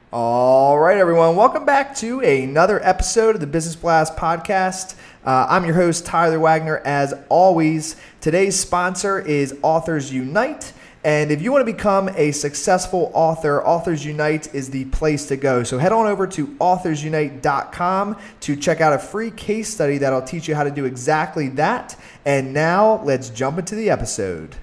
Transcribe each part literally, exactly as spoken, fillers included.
All right, everyone. Welcome back to another episode of the Business Blast podcast. Uh, I'm your host, Tyler Wagner. As always, today's sponsor is Authors Unite. And if you want to become a successful author, Authors Unite is the place to go. So head on over to authors unite dot com to check out a free case study that'll teach you how to do exactly that. And now let's jump into the episode.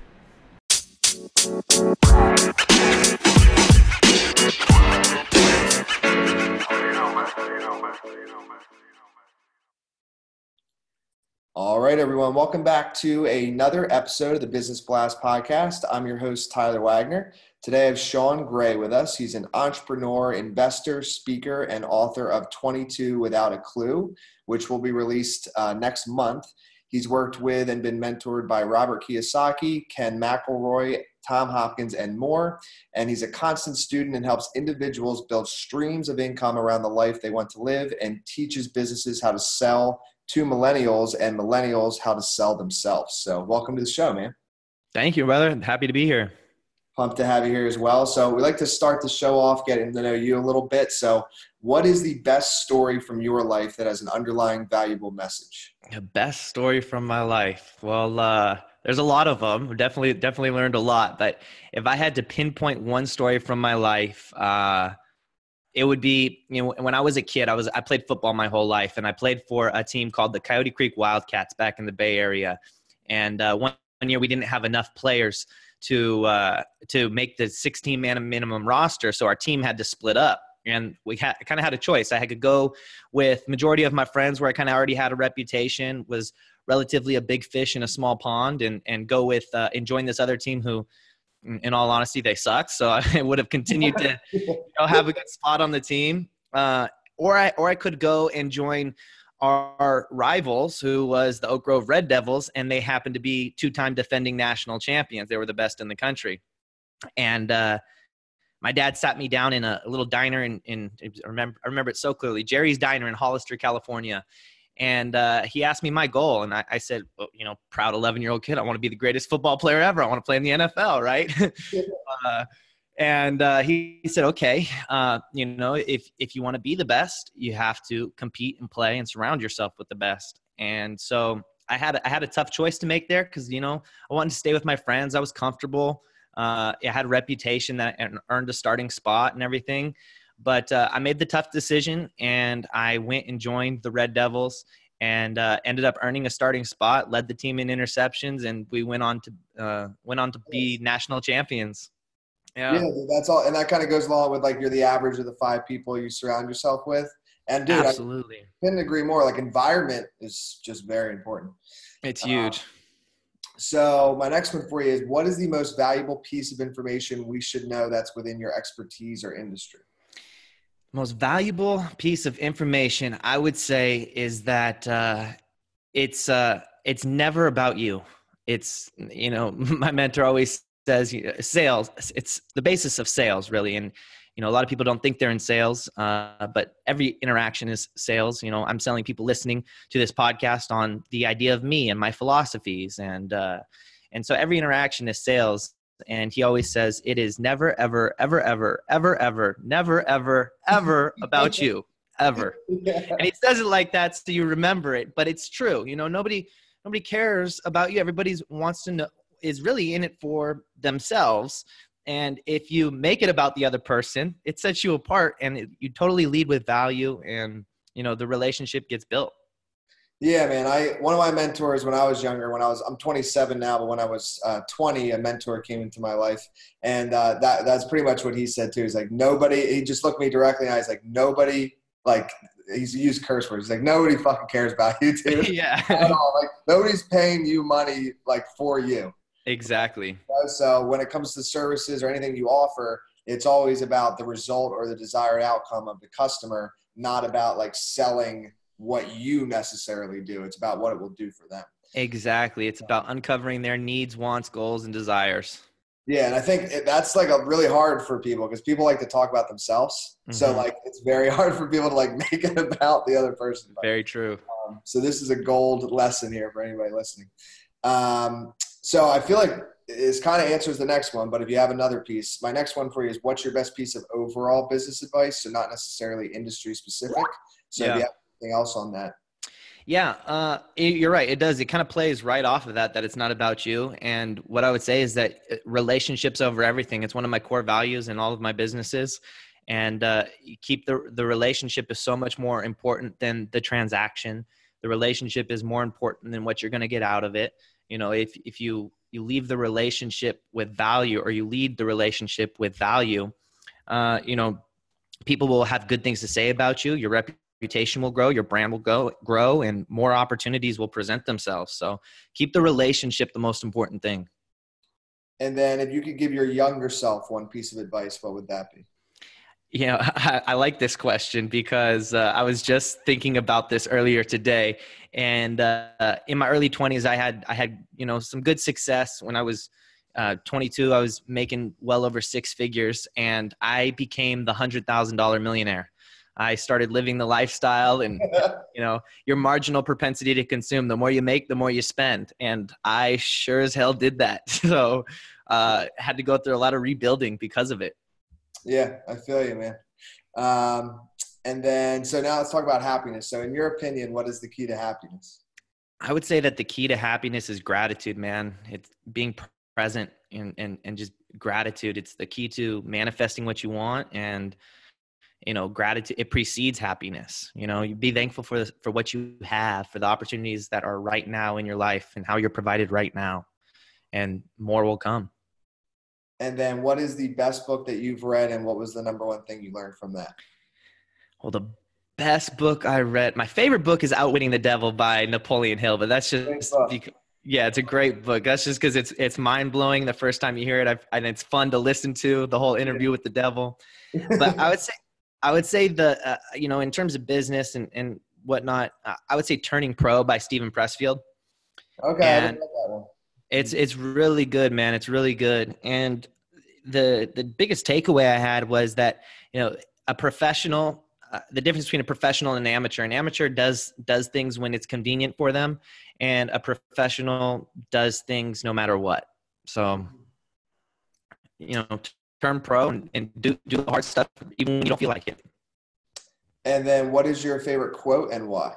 All right, everyone. Welcome back to another episode of the Business Blast podcast. I'm your host, Tyler Wagner. Today I have Sean Gray with us. He's an entrepreneur, investor, speaker, and author of twenty-two Without a Clue, which will be released uh, next month. He's worked with and been mentored by Robert Kiyosaki, Ken McElroy, Tom Hopkins, and more. And he's a constant student and helps individuals build streams of income around the life they want to live and teaches businesses how to sell to millennials and millennials how to sell themselves. So welcome to the show, man. Thank you, brother. Happy to be here. Pumped to have you here as well. So we like to start the show off getting to know you a little bit. So what is the best story from your life that has an underlying valuable message? The best story from my life. Well, uh, there's a lot of them. Definitely, definitely learned a lot. But if I had to pinpoint one story from my life, uh, it would be, you know, when I was a kid, I was I played football my whole life, and I played for a team called the Coyote Creek Wildcats back in the Bay Area. And uh, one, one year we didn't have enough players to uh, to make the sixteen man minimum roster, so our team had to split up. And we had, kind of had a choice. I could go with majority of my friends where I kind of already had a reputation, was relatively a big fish in a small pond, and and go with uh, and join this other team who, in all honesty, they suck. So I would have continued to you know, have a good spot on the team. Uh, or I or I could go and join our, our rivals, who was the Oak Grove Red Devils, and they happened to be two-time defending national champions. They were the best in the country. And uh, my dad sat me down in a, a little diner in, in I remember, I remember it so clearly, Jerry's Diner in Hollister, California. And uh, he asked me my goal. And I, I said, well, you know, proud eleven-year-old kid, I want to be the greatest football player ever. I want to play in the N F L, right? uh, and uh, he, he said, okay, uh, you know, if if you want to be the best, you have to compete and play and surround yourself with the best. And so I had I had a tough choice to make there because, you know, I wanted to stay with my friends. I was comfortable. Uh, I had a reputation that I earned a starting spot and everything. But uh, I made the tough decision, and I went and joined the Red Devils, and uh, ended up earning a starting spot, led the team in interceptions, and we went on to uh, went on to be national champions. Yeah, Yeah, that's all. And that kind of goes along with like you're the average of the five people you surround yourself with. And dude, absolutely, I couldn't agree more. Like environment is just very important. It's huge. Um, so my next one for you is, what is the most valuable piece of information we should know that's within your expertise or industry? Most valuable piece of information, I would say, is that uh, it's uh, it's never about you. It's, you know, my mentor always says, you know, sales, it's the basis of sales, really. And, you know, a lot of people don't think they're in sales, uh, but every interaction is sales. You know, I'm selling people listening to this podcast on the idea of me and my philosophies. And, uh, and so every interaction is sales. And he always says, it is never, ever, ever, ever, ever, ever, never, ever, ever about you, ever. Yeah. And he says it like that so you remember it, but it's true. You know, nobody, nobody cares about you. Everybody wants to know, is really in it for themselves. And if you make it about the other person, it sets you apart, and it, you totally lead with value, and, you know, the relationship gets built. Yeah, man. I one of my mentors when I was younger, when I was I'm twenty-seven now, but when I was uh, twenty, a mentor came into my life, and uh, that that's pretty much what he said too. He's like, nobody. He just looked me directly in the eyes, like nobody. Like he's used curse words. He's like, nobody fucking cares about you, dude. Yeah. At all. Like nobody's paying you money like for you. Exactly. So when it comes to services or anything you offer, it's always about the result or the desired outcome of the customer, not about like selling what you necessarily do. It's about what it will do for them. Exactly. It's about uncovering their needs, wants, goals, and desires. Yeah, and I think it, that's like a really hard for people because people like to talk about themselves. Mm-hmm. So like it's very hard for people to like make it about the other person. Very true. Um, so this is a gold lesson here for anybody listening. Um, so I feel like this kind of answers the next one, but if you have another piece, my next one for you is what's your best piece of overall business advice? So not necessarily industry specific. So Yeah. if you have anything else on that. Yeah, uh, it- you're right. It does. It kind of plays right off of that, that it's not about you. And what I would say is that relationships over everything. It's one of my core values in all of my businesses. And uh, you keep the, the relationship is so much more important than the transaction. The relationship is more important than what you're going to get out of it. You know, if, if you, you leave the relationship with value, or you lead the relationship with value, uh, you know, people will have good things to say about you. Your reputation will grow, your brand will go grow, and more opportunities will present themselves. So keep the relationship the most important thing. And then if you could give your younger self one piece of advice, what would that be? You know, I, I like this question because uh, I was just thinking about this earlier today. And uh, in my early twenties, I had, I had, you know, some good success. When I was uh, twenty-two, I was making well over six figures, and I became the one hundred thousand dollars millionaire. I started living the lifestyle, and, you know, your marginal propensity to consume, the more you make, the more you spend. And I sure as hell did that. So uh, had to go through a lot of rebuilding because of it. Yeah, I feel you, man. Um, and then, so now let's talk about happiness. So in your opinion, what is the key to happiness? I would say that the key to happiness is gratitude, man. It's being present and, and, and just gratitude. It's the key to manifesting what you want. And, you know, gratitude, it precedes happiness. You know, you be thankful for, for what you have, for the opportunities that are right now in your life and how you're provided right now, and more will come. And then what is the best book that you've read, and what was the number one thing you learned from that? Well, the best book I read, my favorite book is Outwitting the Devil by Napoleon Hill, but that's just because, yeah, it's a great book. That's just because it's it's mind blowing the first time you hear it, I've, and it's fun to listen to the whole interview with the devil. But I would say, I would say the uh, you know, in terms of business and and whatnot, uh, I would say Turning Pro by Stephen Pressfield. Okay, and I didn't know that one. It's it's really good, man. It's really good. And the the biggest takeaway I had was that, you know, a professional, uh, the difference between a professional and an amateur. An amateur does does things when it's convenient for them, and a professional does things no matter what. So, you know, turn pro and, and do do the hard stuff even when you don't feel like it. And then what is your favorite quote and why?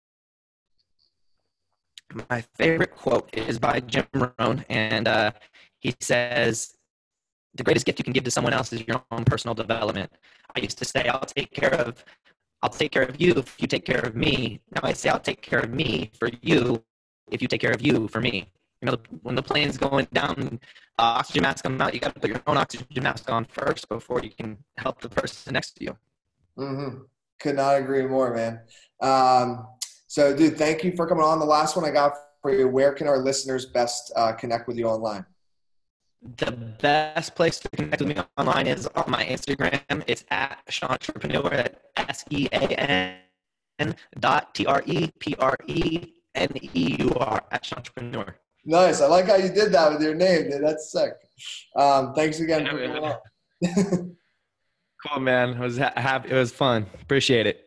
My favorite quote is by Jim Rohn, and uh, he says, "The greatest gift you can give to someone else is your own personal development." I used to say, "I'll take care of, I'll take care of you if you take care of me." Now I say, "I'll take care of me for you if you take care of you for me." You know, when the plane's going down, uh, oxygen mask come out, you got to put your own oxygen mask on first before you can help the person next to you. Mm-hmm. Could not agree more, man. Um, So, dude, thank you for coming on. The last one I got for you, where can our listeners best uh, connect with you online? The best place to connect with me online is on my Instagram. It's at Seantrepreneur, at S E A N dot T R E P R E N E U R, at Seantrepreneur. Nice. I like how you did that with your name, dude. That's sick. Um, thanks again for coming on. Cool, man. It was ha- happy. It was fun. Appreciate it.